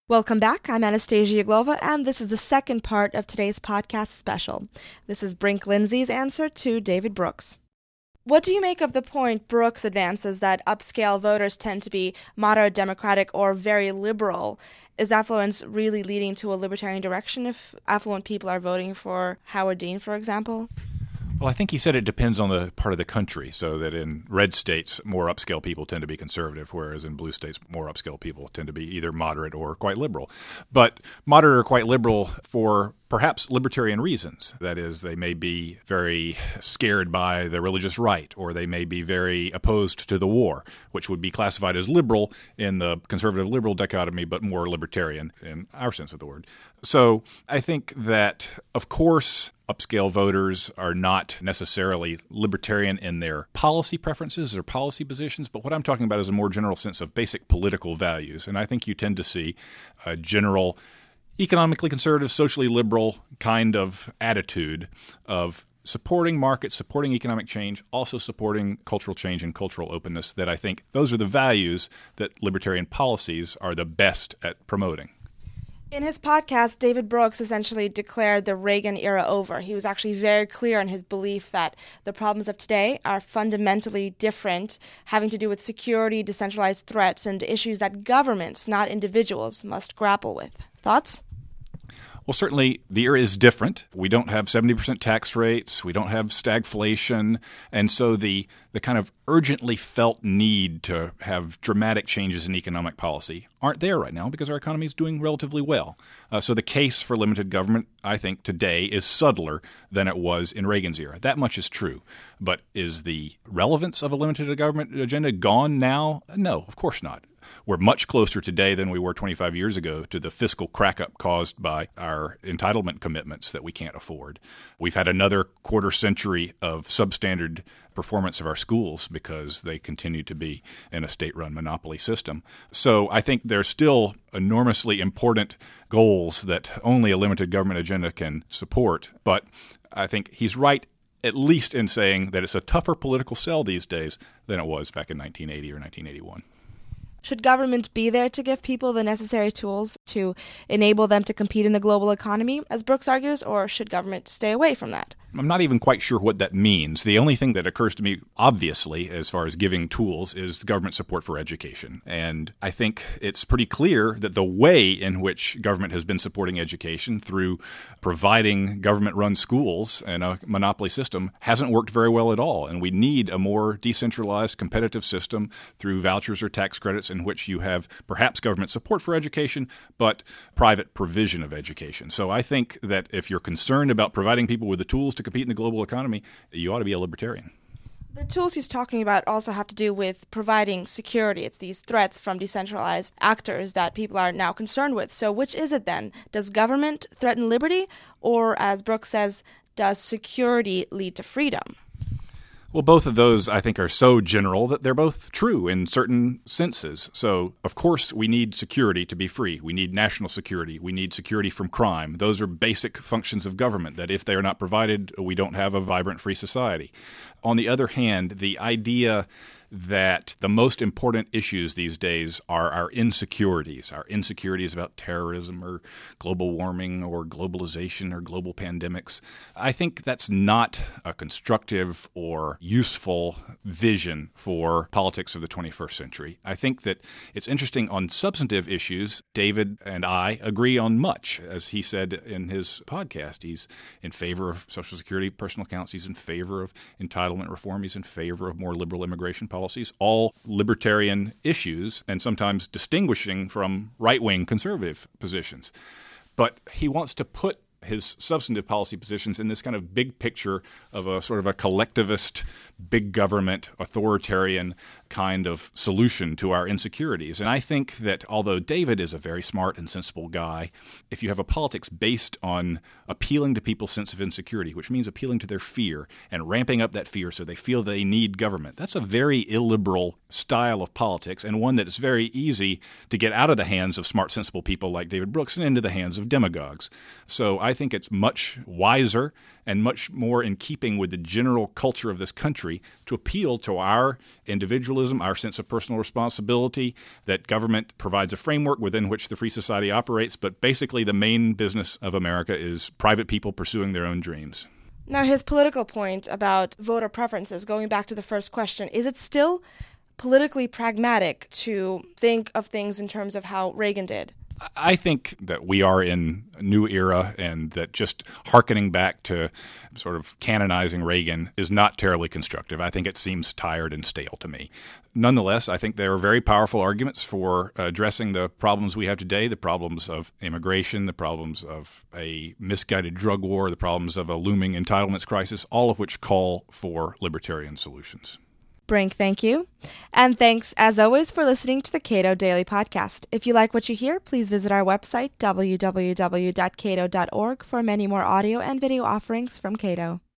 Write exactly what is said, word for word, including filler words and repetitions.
Welcome back. I'm Anastasia Yaglova, and this is the second part of today's podcast special. This is Brink Lindsay's answer to David Brooks. What do you make of the point Brooks advances that upscale voters tend to be moderate Democratic or very liberal? Is affluence really leading to a libertarian direction if affluent people are voting for Howard Dean, for example? Well, I think he said it depends on the part of the country, so that in red states, more upscale people tend to be conservative, whereas in blue states, more upscale people tend to be either moderate or quite liberal. But moderate or quite liberal for perhaps libertarian reasons. That is, they may be very scared by the religious right, or they may be very opposed to the war, which would be classified as liberal in the conservative liberal dichotomy, but more libertarian in our sense of the word. So I think that, of course, upscale voters are not necessarily libertarian in their policy preferences or policy positions, but what I'm talking about is a more general sense of basic political values. And I think you tend to see a general economically conservative, socially liberal kind of attitude of supporting markets, supporting economic change, also supporting cultural change and cultural openness, that I think those are the values that libertarian policies are the best at promoting. In his podcast, David Brooks essentially declared the Reagan era over. He was actually very clear in his belief that the problems of today are fundamentally different, having to do with security, decentralized threats, and issues that governments, not individuals, must grapple with. Thoughts? Well, certainly the era is different. We don't have seventy percent tax rates. We don't have stagflation. And so the the kind of urgently felt need to have dramatic changes in economic policy aren't there right now because our economy is doing relatively well. Uh, so the case for limited government, I think, today is subtler than it was in Reagan's era. That much is true. But is the relevance of a limited government agenda gone now? No, of course not. We're much closer today than we were twenty-five years ago to the fiscal crack-up caused by our entitlement commitments that we can't afford. We've had another quarter century of substandard performance of our schools because they continue to be in a state-run monopoly system. So I think there's still enormously important goals that only a limited government agenda can support. But I think he's right at least in saying that it's a tougher political sell these days than it was back in nineteen eighty or nineteen eighty-one. Should government be there to give people the necessary tools to enable them to compete in the global economy, as Brooks argues, or should government stay away from that? I'm not even quite sure what that means. The only thing that occurs to me, obviously, as far as giving tools, is government support for education. And I think it's pretty clear that the way in which government has been supporting education through providing government-run schools and a monopoly system hasn't worked very well at all. And we need a more decentralized, competitive system through vouchers or tax credits in which you have perhaps government support for education, but private provision of education. So I think that if you're concerned about providing people with the tools to compete in the global economy, you ought to be a libertarian. The tools he's talking about also have to do with providing security. It's these threats from decentralized actors that people are now concerned with. So which is it then? Does government threaten liberty? Or, as Brooks says, does security lead to freedom? Well, both of those, I think, are so general that they're both true in certain senses. So, of course, we need security to be free. We need national security. We need security from crime. Those are basic functions of government that if they are not provided, we don't have a vibrant free society. On the other hand, the idea that the most important issues these days are our insecurities, our insecurities about terrorism or global warming or globalization or global pandemics. I think that's not a constructive or useful vision for politics of the twenty-first century. I think that it's interesting on substantive issues. David and I agree on much. As he said in his podcast, he's in favor of Social Security personal accounts. He's in favor of entitlement reform. He's in favor of more liberal immigration policy. Policies, all libertarian issues, and sometimes distinguishing from right-wing conservative positions. But he wants to put his substantive policy positions in this kind of big picture of a sort of a collectivist, big government, authoritarian kind of solution to our insecurities. And I think that although David is a very smart and sensible guy, if you have a politics based on appealing to people's sense of insecurity, which means appealing to their fear and ramping up that fear so they feel they need government, that's a very illiberal style of politics and one that is very easy to get out of the hands of smart, sensible people like David Brooks and into the hands of demagogues. So I think it's much wiser and much more in keeping with the general culture of this country to appeal to our individual individualism, our sense of personal responsibility, that government provides a framework within which the free society operates, but basically the main business of America is private people pursuing their own dreams. Now, his political point about voter preferences, going back to the first question, is it still politically pragmatic to think of things in terms of how Reagan did? I think that we are in a new era, and that just hearkening back to sort of canonizing Reagan is not terribly constructive. I think it seems tired and stale to me. Nonetheless, I think there are very powerful arguments for addressing the problems we have today, the problems of immigration, the problems of a misguided drug war, the problems of a looming entitlements crisis, all of which call for libertarian solutions. Brink, thank you. And thanks, as always, for listening to the Cato Daily Podcast. If you like what you hear, please visit our website, w w w dot cato dot org, for many more audio and video offerings from Cato.